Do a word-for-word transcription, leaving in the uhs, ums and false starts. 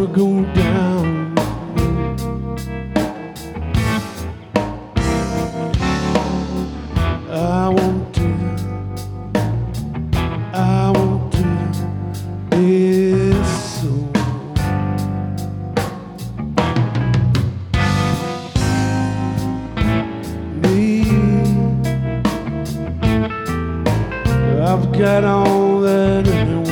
go down. I want to, I want to this soul. Me, I've got all that anyone